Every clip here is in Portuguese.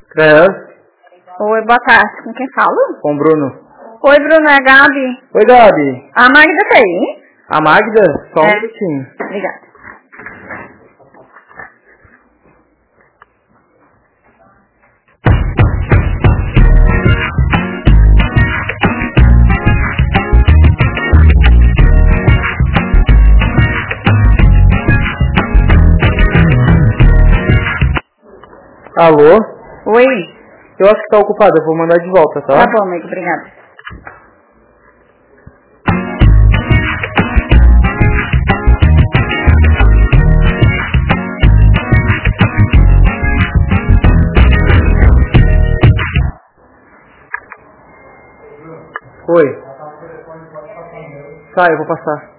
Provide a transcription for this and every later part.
CREAS. Oi, boa tarde. Com quem falo? Com o Bruno. Oi, Bruno, é a Gabi. Oi, Gabi. A Magda tá aí? A Magda? Só um minutinho. Obrigada. Alô? Oi. Eu acho que tá ocupado, eu vou mandar de volta, tá? Tá bom, amigo, obrigada. Oi. Tá, eu vou passar.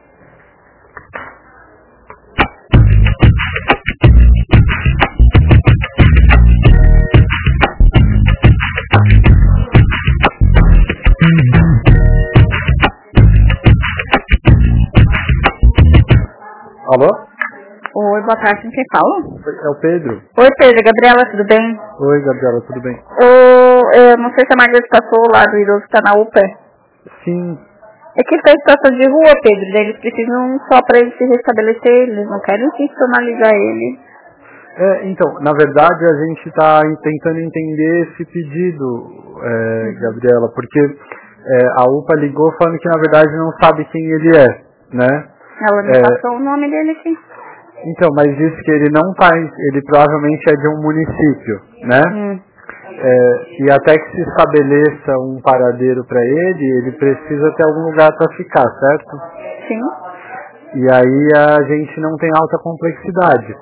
Alô? Oi, boa tarde. Com quem fala? É o Pedro. Oi, Pedro. Gabriela, tudo bem? Oi, Gabriela, tudo bem? Eu não sei se a Magda passou lá do idoso que tá na UPA. Sim. É que ele tá em situação de rua, Pedro. Daí eles precisam só pra ele se restabelecer. Eles não querem institucionalizar ele. Então, na verdade a gente está tentando entender esse pedido, Gabriela, porque a UPA ligou falando que na verdade não sabe quem ele é, né? Ela me passou o nome dele aqui. Então, mas disse que ele não faz, ele provavelmente é de um município, né? E até que se estabeleça um paradeiro para ele precisa ter algum lugar para ficar, certo? Sim. E aí a gente não tem alta complexidade.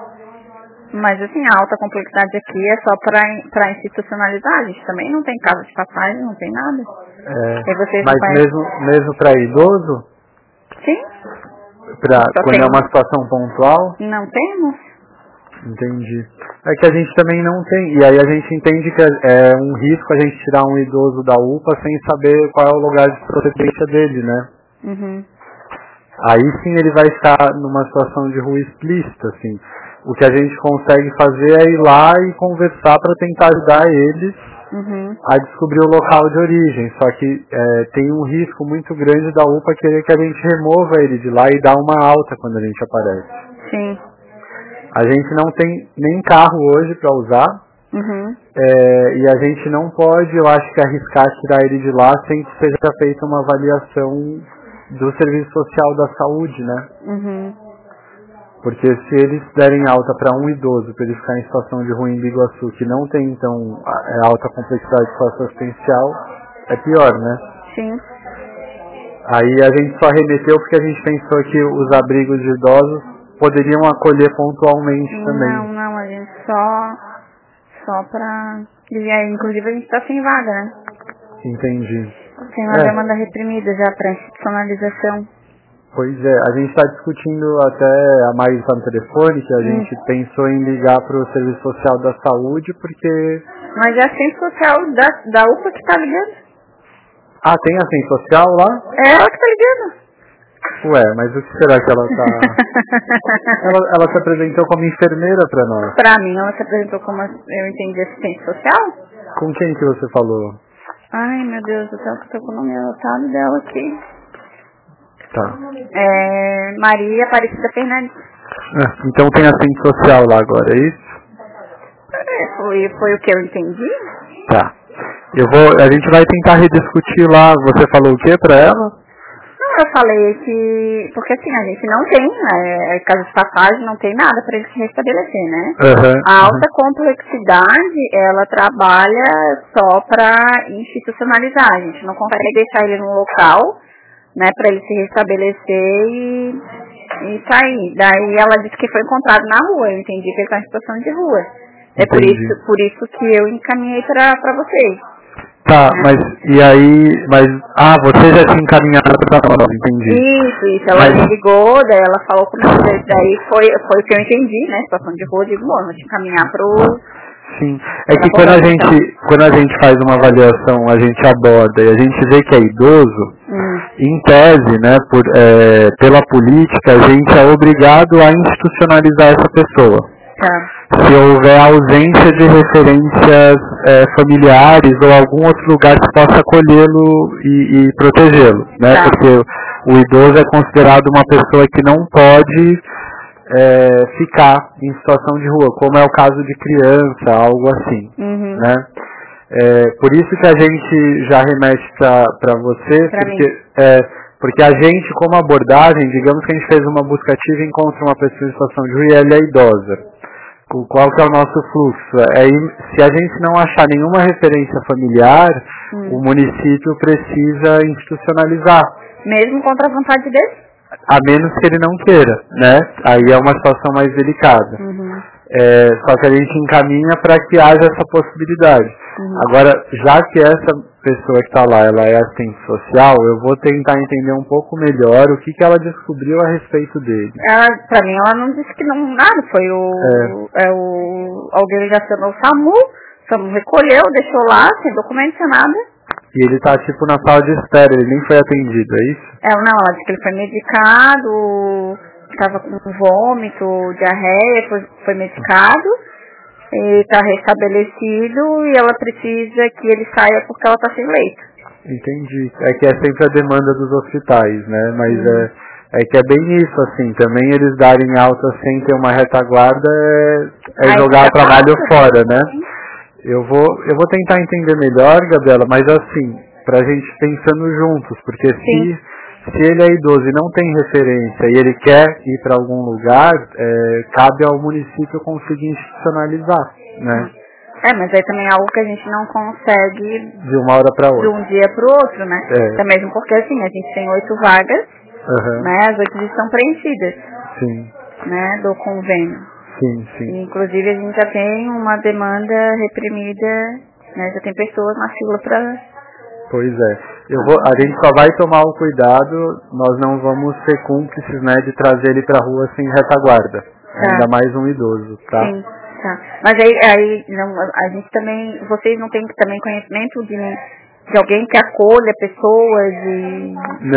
Mas assim, a alta complexidade aqui é só para institucionalizar. A gente também não tem casa de passagem, não tem nada. Mas mesmo para idoso? Sim. Quando é uma situação pontual? Não temos. Entendi. É que a gente também não tem. E aí a gente entende que é um risco a gente tirar um idoso da UPA sem saber qual é o lugar de procedência dele, né? Uhum. Aí sim ele vai estar numa situação de rua explícita, assim. O que a gente consegue fazer é ir lá e conversar para tentar ajudar eles a descobrir o local de origem. Só que tem um risco muito grande da UPA querer que a gente remova ele de lá e dar uma alta quando a gente aparece. Sim. A gente não tem nem carro hoje para usar. E a gente não pode, eu acho que arriscar tirar ele de lá sem que seja feita uma avaliação do Serviço Social da Saúde, né? Porque se eles derem alta para um idoso, para ele ficar em situação de rua em Biguaçu, que não tem, então, alta complexidade socioassistencial, é pior, né? Sim. Aí a gente só remeteu porque a gente pensou que os abrigos de idosos poderiam acolher pontualmente também. Não, a gente só pra... Inclusive a gente tá sem vaga, né? Entendi. Tem uma demanda reprimida já pra institucionalização. Pois é, a gente está discutindo até a mais no telefone, que a gente pensou em ligar para o Serviço Social da Saúde, porque... Mas é a Centro Social da UPA que tá ligando. Ah, tem a Centro Social lá? É ela que tá ligando. Ué, mas o que será que ela tá... ela se apresentou como enfermeira para nós. Pra mim, ela se apresentou como, eu entendi, assistente social. Com quem que você falou? Ai, meu Deus do céu, que eu tô com o nome anotado dela aqui. Tá. Maria Aparecida Fernandes. Então tem a Centro Social lá agora, é isso? Foi o que eu entendi. Tá. A gente vai tentar rediscutir lá. Você falou o que pra ela? Não, eu falei que... Porque assim, a gente não tem, casa de passagem, não tem nada pra ele se restabelecer, né? A alta complexidade, ela trabalha só pra institucionalizar. A gente não consegue deixar ele num local, né, para ele se restabelecer e sair. Daí ela disse que foi encontrado na rua. Eu entendi que ele está em situação de rua. Entendi. É por isso que eu encaminhei para vocês. Tá, você já tinha encaminhado para nós, entendi. Isso. Ela me ligou, daí ela falou comigo, daí foi o que eu entendi, né? Situação de rua, eu digo, bom, vou te encaminhar pro... Sim, é que quando a gente faz uma avaliação, a gente aborda e a gente vê que é idoso, em tese, né, pela política, a gente é obrigado a institucionalizar essa pessoa. Se houver ausência de referências familiares ou algum outro lugar que possa acolhê-lo e protegê-lo, né? Porque o idoso é considerado uma pessoa que não pode ficar em situação de rua, como é o caso de criança, algo assim, né? Por isso que a gente já remete para você, porque a gente, como abordagem, digamos que a gente fez uma busca ativa e encontra uma pessoa em situação de rua e ela é idosa. Qual que é o nosso fluxo? Se a gente não achar nenhuma referência familiar, o município precisa institucionalizar. Mesmo contra a vontade dele? A menos que ele não queira, né? Aí é uma situação mais delicada. Só que a gente encaminha para que haja essa possibilidade. Agora, já que essa pessoa que está lá, ela é assistente social, eu vou tentar entender um pouco melhor o que ela descobriu a respeito dele. Pra mim, ela não disse que não nada, foi alguém já acionou o SAMU recolheu, deixou lá, sem documento, sem nada. E ele tá tipo na sala de espera, ele nem foi atendido, é isso? Não, ela disse que ele foi medicado, estava com vômito, diarreia, foi medicado, está restabelecido e ela precisa que ele saia porque ela está sem leito. Entendi. É que é sempre a demanda dos hospitais, né? Mas é que é bem isso, assim, também eles darem alta sem ter uma retaguarda é jogar trabalho fora, né? Eu vou tentar entender melhor, Gabriela, mas assim, pra gente pensando juntos, porque se ele é idoso e não tem referência e ele quer ir para algum lugar, cabe ao município conseguir institucionalizar, né? Mas aí também é algo que a gente não consegue de uma hora para outra. De um dia para o outro, né? Até mesmo porque assim, a gente tem 8 vagas, né? As 8 estão preenchidas, né? Do convênio. Sim. Inclusive a gente já tem uma demanda reprimida, né? Já tem pessoas na fila para... Pois é. A gente só vai tomar o cuidado, nós não vamos ser cúmplices, né, de trazer ele pra rua sem retaguarda. Ainda mais um idoso, tá? Sim, tá. Mas aí não, a gente também, vocês não têm também conhecimento de alguém que acolha pessoas e...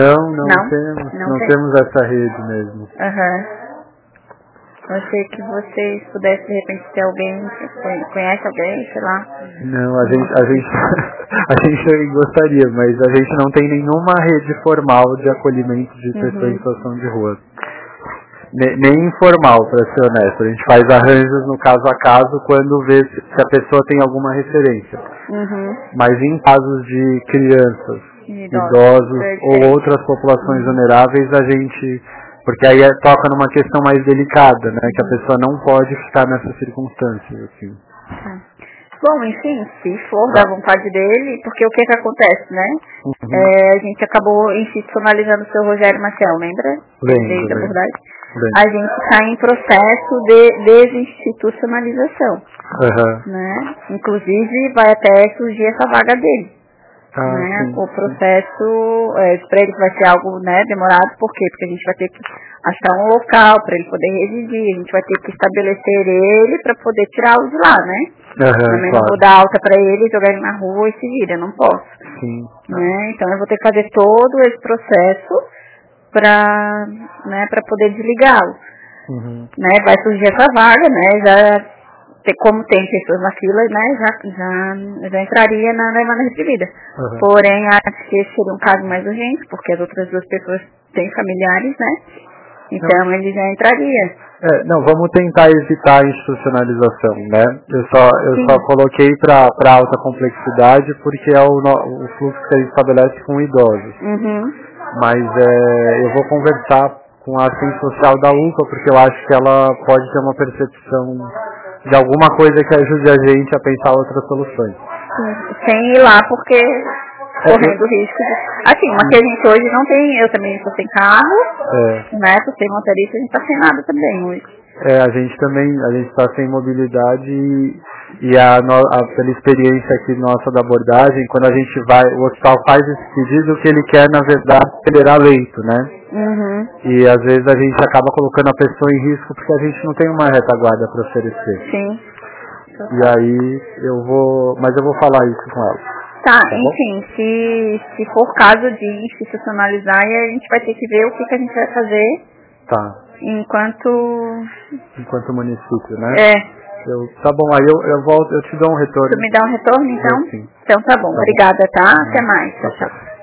Não temos essa rede mesmo. Eu achei que vocês pudessem, de repente, ter alguém, conhece alguém, sei lá. Não, a gente gostaria, mas a gente não tem nenhuma rede formal de acolhimento de pessoas em situação de rua. Nem informal, para ser honesto. A gente faz arranjos no caso a caso quando vê se a pessoa tem alguma referência. Mas em casos de crianças, idosos ou outras populações vulneráveis, a gente... Porque aí toca numa questão mais delicada, né? Que a pessoa não pode ficar nessas circunstâncias, assim. Bom, enfim, se for da vontade dele, porque o que acontece, né? A gente acabou institucionalizando o seu Rogério Maciel, lembra? Lembro. A gente está em processo de desinstitucionalização, né? Inclusive vai até surgir essa vaga dele. Né? O processo, para ele vai ser algo, né, demorado, por quê? Porque a gente vai ter que achar um local para ele poder residir, a gente vai ter que estabelecer ele para poder tirá-lo de lá, né? Também não vou dar alta para ele, jogar ele na rua e se vira, não posso. Né? Então eu vou ter que fazer todo esse processo para, né, para poder desligá-lo. Né? Vai surgir essa vaga, né? Como tem pessoas na fila, né, já entraria na demanda recebida. Porém, acho que esse seria um caso mais urgente, porque as outras 2 pessoas têm familiares, né? Então ele já entraria. Vamos tentar evitar a institucionalização, né? Eu só coloquei para alta complexidade porque é o fluxo que a gente estabelece com idosos. Mas eu vou conversar com a assistente social da UPA, porque eu acho que ela pode ter uma percepção de alguma coisa que ajude a gente a pensar outras soluções. Sem ir lá, porque correndo risco de... Assim, mas que a gente hoje não tem, eu também estou sem carro, né, estou sem motorista, a gente está sem nada também hoje. A gente está sem mobilidade e pela experiência aqui nossa da abordagem, quando a gente vai, o hospital faz esse pedido, o que ele quer, na verdade, é acelerar leito, né? E às vezes a gente acaba colocando a pessoa em risco porque a gente não tem uma retaguarda para oferecer. E aí eu vou falar isso com ela. Tá, enfim, se for caso de institucionalizar, a gente vai ter que ver o que a gente vai fazer. enquanto município, né? Tá bom, aí eu volto, eu te dou um retorno. Tu me dá um retorno, então? Sim. Então tá bom, obrigada, tá? Até mais. Tchau.